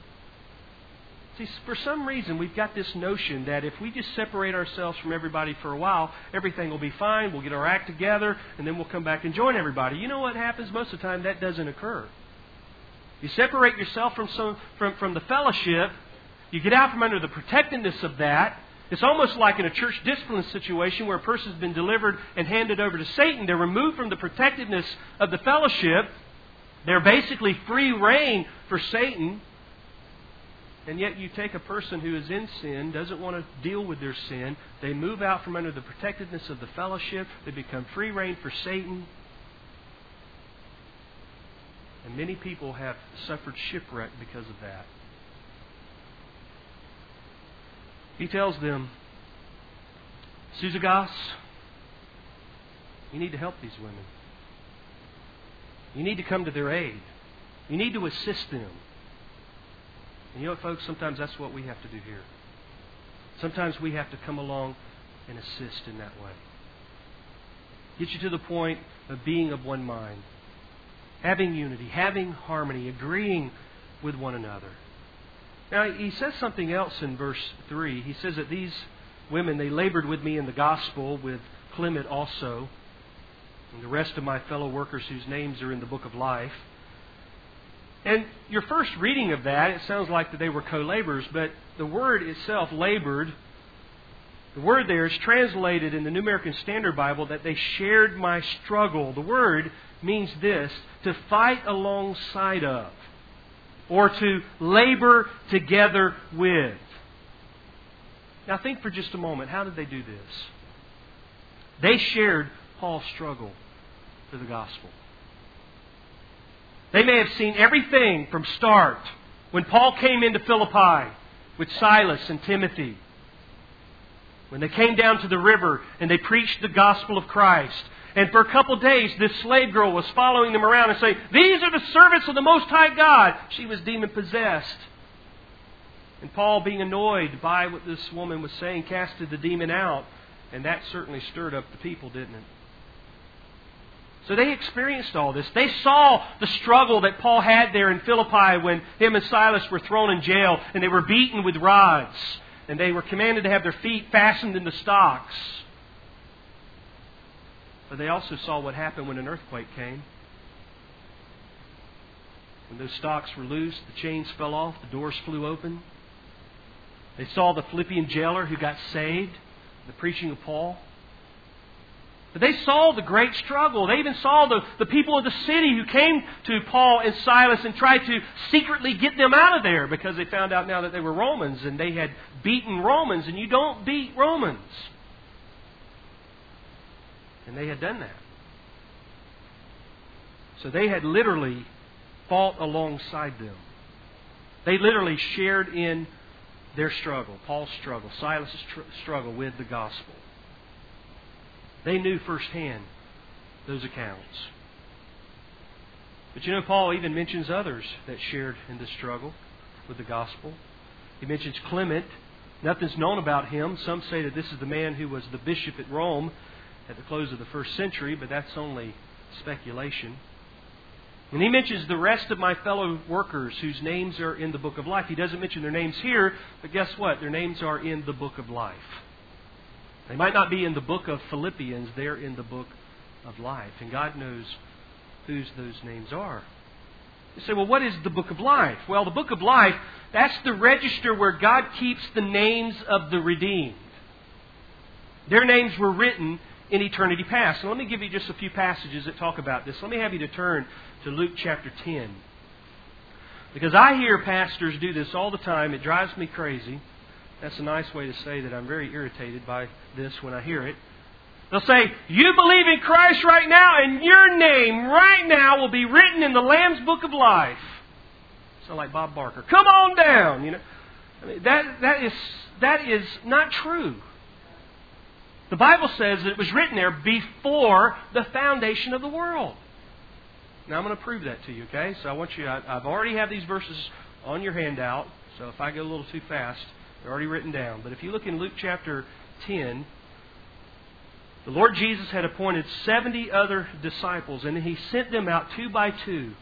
See, for some reason, we've got this notion that if we just separate ourselves from everybody for a while, everything will be fine, we'll get our act together, and then we'll come back and join everybody. You know what happens? Most of the time, that doesn't occur. You separate yourself from some from, from the fellowship, you get out from under the protectiveness of that. It's almost like in a church discipline situation where a person's been delivered and handed over to Satan. They're removed from the protectiveness of the fellowship. They're basically free rein for Satan. And yet you take a person who is in sin, doesn't want to deal with their sin. They move out from under the protectiveness of the fellowship. They become free rein for Satan. And many people have suffered shipwreck because of that. He tells them, Syzygus, you need to help these women. You need to come to their aid. You need to assist them. And you know what, folks? Sometimes that's what we have to do here. Sometimes we have to come along and assist in that way. Get you to the point of being of one mind. Having unity, having harmony, agreeing with one another. Now, he says something else in verse three. He says that these women, they labored with me in the gospel, with Clement also, and the rest of my fellow workers whose names are in the book of life. And your first reading of that, it sounds like that they were co-laborers, but the word itself, labored, the word there is translated in the New American Standard Bible that they shared my struggle. The word means this, to fight alongside of, or to labor together with. Now think for just a moment, how did they do this? They shared Paul's struggle for the gospel. They may have seen everything from start. When Paul came into Philippi with Silas and Timothy. When they came down to the river and they preached the gospel of Christ. And for a couple of days, this slave girl was following them around and saying, "These are the servants of the Most High God." She was demon-possessed. And Paul, being annoyed by what this woman was saying, casted the demon out. And that certainly stirred up the people, didn't it? So they experienced all this. They saw the struggle that Paul had there in Philippi when him and Silas were thrown in jail and they were beaten with rods. And they were commanded to have their feet fastened in the stocks. But they also saw what happened when an earthquake came. When those stocks were loosed, the chains fell off, the doors flew open. They saw the Philippian jailer who got saved, the preaching of Paul. But they saw the great struggle. They even saw the, the people of the city who came to Paul and Silas and tried to secretly get them out of there because they found out now that they were Romans and they had beaten Romans, and you don't beat Romans. And they had done that. So they had literally fought alongside them. They literally shared in their struggle, Paul's struggle, Silas' tr- struggle with the gospel. They knew firsthand those accounts. But you know, Paul even mentions others that shared in the struggle with the gospel. He mentions Clement. Nothing's known about him. Some say that this is the man who was the bishop at Rome at the close of the first century, but that's only speculation. And he mentions the rest of my fellow workers whose names are in the book of life. He doesn't mention their names here, but guess what? Their names are in the book of life. They might not be in the book of Philippians. They're in the book of life. And God knows whose those names are. You say, well, what is the book of life? Well, the book of life, that's the register where God keeps the names of the redeemed. Their names were written in eternity past. So let me give you just a few passages that talk about this. Let me have you to turn to Luke chapter ten. Because I hear pastors do this all the time. It drives me crazy. That's a nice way to say that I'm very irritated by this when I hear it. They'll say, you believe in Christ right now, and your name right now will be written in the Lamb's Book of Life. Sound like Bob Barker. Come on down. You know, I mean, that that is that is not true. The Bible says that it was written there before the foundation of the world. Now I'm going to prove that to you. Okay, so I want you. I, I've already have these verses on your handout. So if I go a little too fast, they're already written down. But if you look in Luke chapter ten. The Lord Jesus had appointed seventy other disciples, and He sent them out two by two.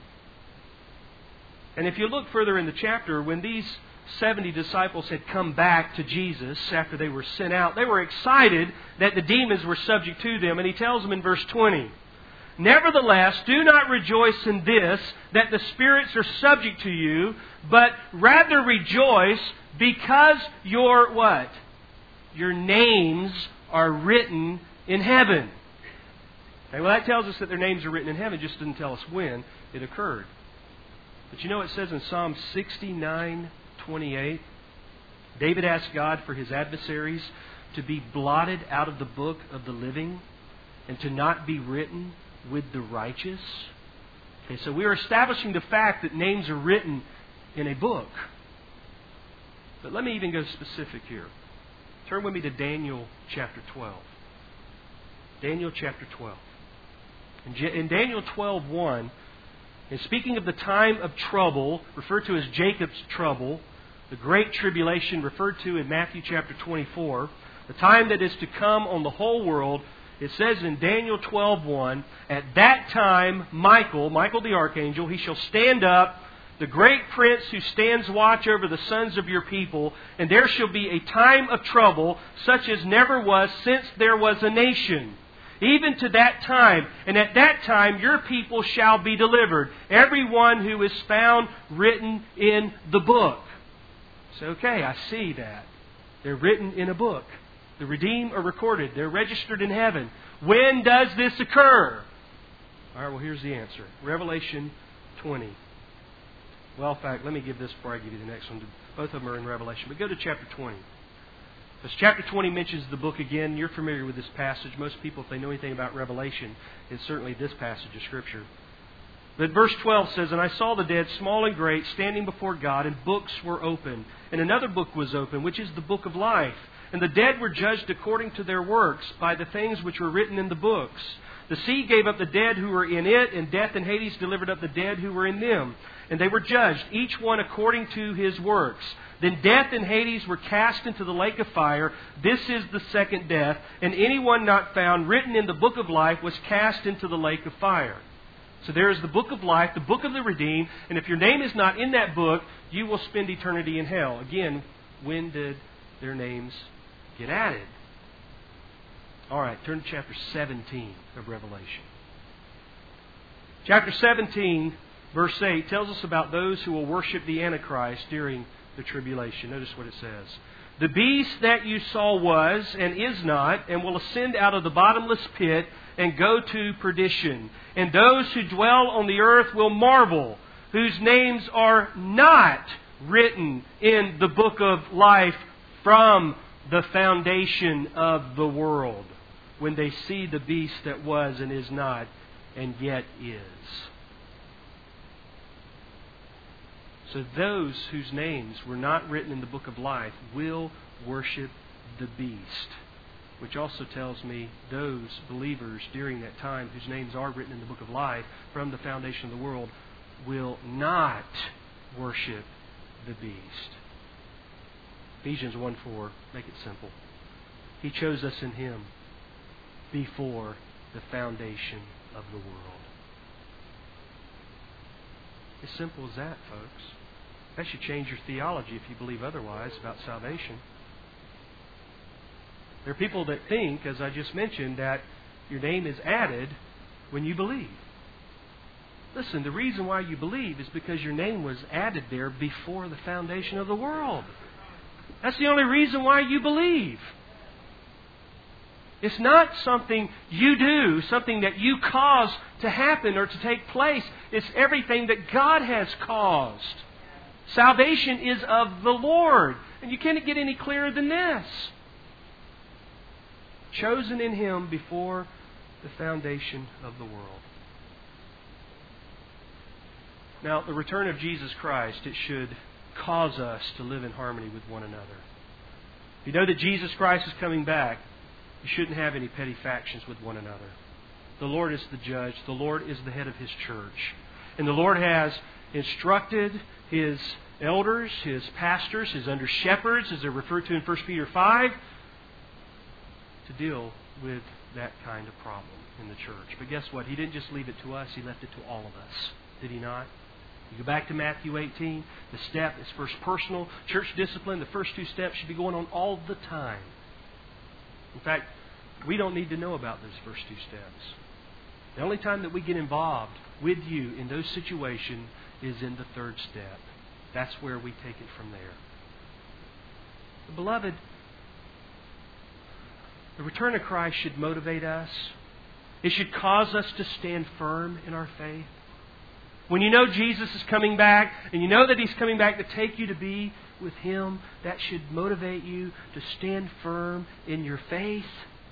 And if you look further in the chapter, when these seventy disciples had come back to Jesus after they were sent out, they were excited that the demons were subject to them. And He tells them in verse twenty, nevertheless, do not rejoice in this, that the spirits are subject to you, but rather rejoice because your what? Your names are written in heaven. Okay, well, that tells us that their names are written in heaven. It just doesn't tell us when it occurred. But you know it says in Psalm sixty-nine twenty-eight, David asked God for his adversaries to be blotted out of the book of the living and to not be written with the righteous. Okay, so we are establishing the fact that names are written in a book. But let me even go specific here. Turn with me to Daniel chapter twelve. Daniel chapter twelve. In Daniel twelve one, in speaking of the time of trouble, referred to as Jacob's trouble, the great tribulation referred to in Matthew chapter twenty-four, the time that is to come on the whole world, it says in Daniel twelve one, at that time Michael, Michael the archangel, he shall stand up, the great prince who stands watch over the sons of your people, and there shall be a time of trouble such as never was since there was a nation. Even to that time, and at that time your people shall be delivered, every one who is found written in the book. So, okay, I see that. They're written in a book. The redeemed are recorded. They're registered in heaven. When does this occur? All right, well, here's the answer. Revelation twenty. Well, in fact, let me give this before I give you the next one. Both of them are in Revelation. But go to chapter twenty. Because chapter twenty mentions the book again. You're familiar with this passage. Most people, if they know anything about Revelation, it's certainly this passage of Scripture. But verse twelve says, and I saw the dead, small and great, standing before God, and books were open. And another book was open, which is the book of life. And the dead were judged according to their works, by the things which were written in the books. The sea gave up the dead who were in it, and death and Hades delivered up the dead who were in them. And they were judged, each one according to his works. Then death and Hades were cast into the lake of fire. This is the second death. And anyone not found written in the book of life was cast into the lake of fire. So there is the book of life, the book of the redeemed. And if your name is not in that book, you will spend eternity in hell. Again, when did their names get added? All right, turn to chapter seventeen of Revelation. Chapter seventeen, verse eight, tells us about those who will worship the Antichrist during the tribulation. Notice what it says. The beast that you saw was and is not, and will ascend out of the bottomless pit and go to perdition. And those who dwell on the earth will marvel, whose names are not written in the book of life from the foundation of the world, when they see the beast that was and is not, and yet is. So those whose names were not written in the book of life will worship the beast. Which also tells me those believers during that time whose names are written in the book of life from the foundation of the world will not worship the beast. Ephesians one four, make it simple. He chose us in Him before the foundation of the world. As simple as that, folks. That should change your theology if you believe otherwise about salvation. There are people that think, as I just mentioned, that your name is added when you believe. Listen, the reason why you believe is because your name was added there before the foundation of the world. That's the only reason why you believe. It's not something you do, something that you cause to happen or to take place. It's everything that God has caused. Salvation is of the Lord. And you can't get any clearer than this. Chosen in Him before the foundation of the world. Now, the return of Jesus Christ, it should cause us to live in harmony with one another. If you know that Jesus Christ is coming back, you shouldn't have any petty factions with one another. The Lord is the judge. The Lord is the head of His church. And the Lord has instructed His elders, His pastors, His under shepherds, as they're referred to in First Peter five, to deal with that kind of problem in the church. But guess what? He didn't just leave it to us. He left it to all of us. Did He not? You go back to Matthew eighteen. The step is first personal. Church discipline, the first two steps should be going on all the time. In fact, we don't need to know about those first two steps. The only time that we get involved with you in those situations is in the third step. That's where we take it from there. But beloved, the return of Christ should motivate us. It should cause us to stand firm in our faith. When you know Jesus is coming back, and you know that He's coming back to take you to be with Him, that should motivate you to stand firm in your faith.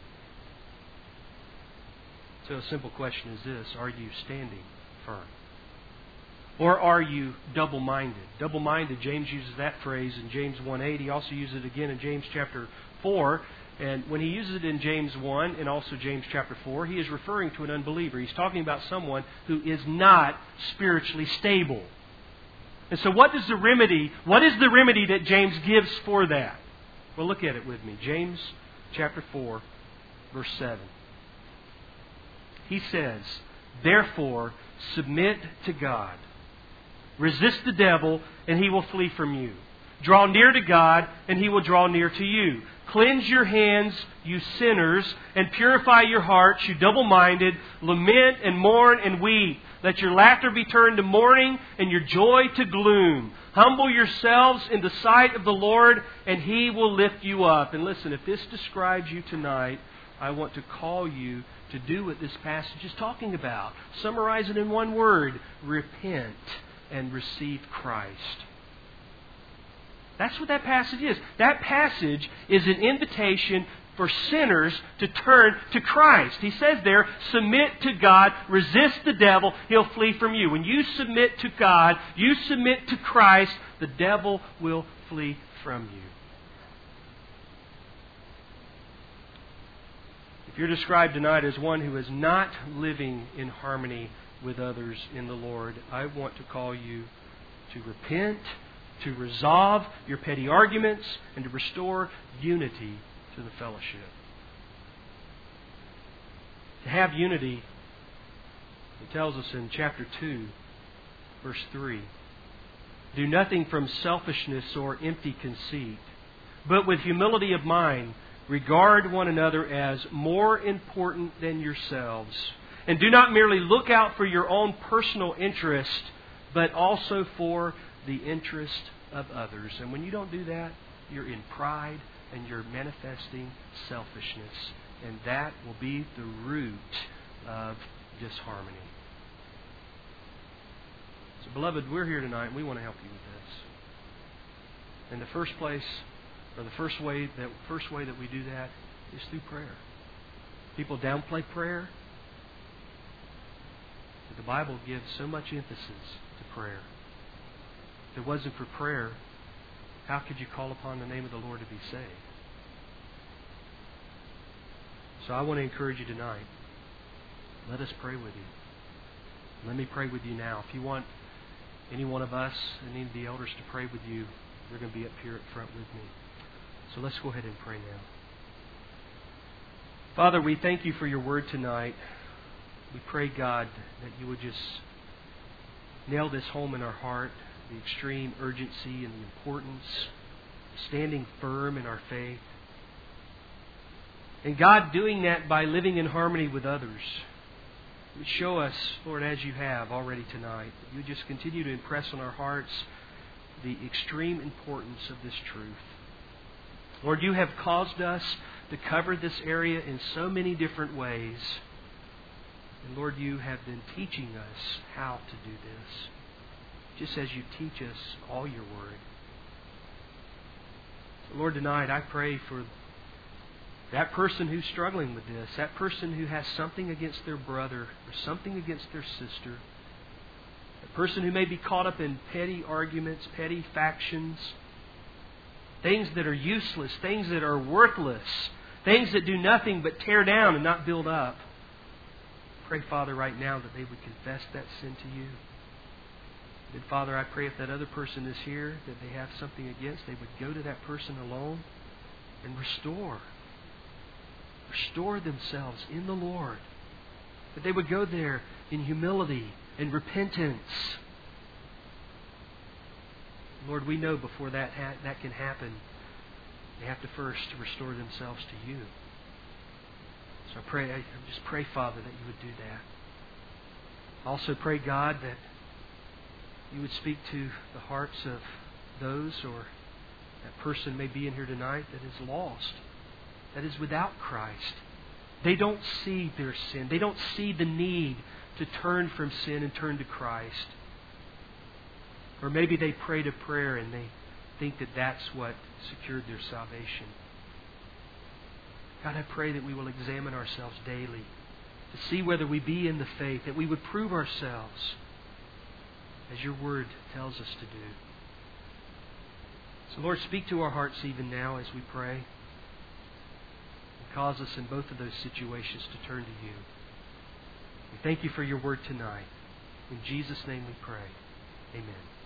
So a simple question is this: are you standing firm? Or are you double-minded? Double-minded, James uses that phrase in James one eight. He also uses it again in James chapter four. And when he uses it in James one and also James chapter four, he is referring to an unbeliever. He's talking about someone who is not spiritually stable. And so what does the remedy, what is the remedy that James gives for that? Well, look at it with me. James chapter four, verse seven. He says, "Therefore, submit to God. Resist the devil, and he will flee from you. Draw near to God, and He will draw near to you. Cleanse your hands, you sinners, and purify your hearts, you double-minded. Lament and mourn and weep. Let your laughter be turned to mourning and your joy to gloom. Humble yourselves in the sight of the Lord, and He will lift you up." And listen, if this describes you tonight, I want to call you to do what this passage is talking about. Summarize it in one word: repent and receive Christ. That's what that passage is. That passage is an invitation for sinners to turn to Christ. He says there, submit to God, resist the devil, he'll flee from you. When you submit to God, you submit to Christ, the devil will flee from you. If you're described tonight as one who is not living in harmony with others in the Lord, I want to call you to repent, to resolve your petty arguments, and to restore unity to the fellowship. To have unity, it tells us in chapter two, verse three, "Do nothing from selfishness or empty conceit, but with humility of mind, regard one another as more important than yourselves. And do not merely look out for your own personal interest, but also for the interest of others." And when you don't do that, you're in pride, and you're manifesting selfishness. And that will be the root of disharmony. So, beloved, we're here tonight and we want to help you with this. In the first place, or the first way that first way that we do that is through prayer. People downplay prayer, but the Bible gives so much emphasis to prayer. If it wasn't for prayer, how could you call upon the name of the Lord to be saved? So I want to encourage you tonight. Let us pray with you. Let me pray with you now. If you want any one of us, any of the elders to pray with you, they're going to be up here at front with me. So let's go ahead and pray now. Father, we thank you for your word tonight. We pray, God, that you would just nail this home in our heart, the extreme urgency and the importance, standing firm in our faith. And God, doing that by living in harmony with others. You would show us, Lord, as you have already tonight, that you would just continue to impress on our hearts the extreme importance of this truth. Lord, you have caused us to cover this area in so many different ways. And Lord, you have been teaching us how to do this, just as you teach us all your word. So Lord, tonight I pray for that person who's struggling with this, that person who has something against their brother or something against their sister, that person who may be caught up in petty arguments, petty factions, things that are useless, things that are worthless, things that do nothing but tear down and not build up. Pray, Father, right now that they would confess that sin to you. And Father, I pray if that other person is here that they have something against, they would go to that person alone and restore. Restore themselves in the Lord. That they would go there in humility and repentance. Lord, we know before that ha- that can happen, they have to first restore themselves to you. So I pray, I just pray, Father, that you would do that. I also pray, God, that you would speak to the hearts of those, or that person may be in here tonight that is lost, that is without Christ. They don't see their sin. They don't see the need to turn from sin and turn to Christ. Or maybe they prayed a prayer and they think that that's what secured their salvation. God, I pray that we will examine ourselves daily to see whether we be in the faith, that we would prove ourselves as your word tells us to do. So Lord, speak to our hearts even now as we pray. And cause us in both of those situations to turn to you. We thank you for your word tonight. In Jesus' name we pray. Amen.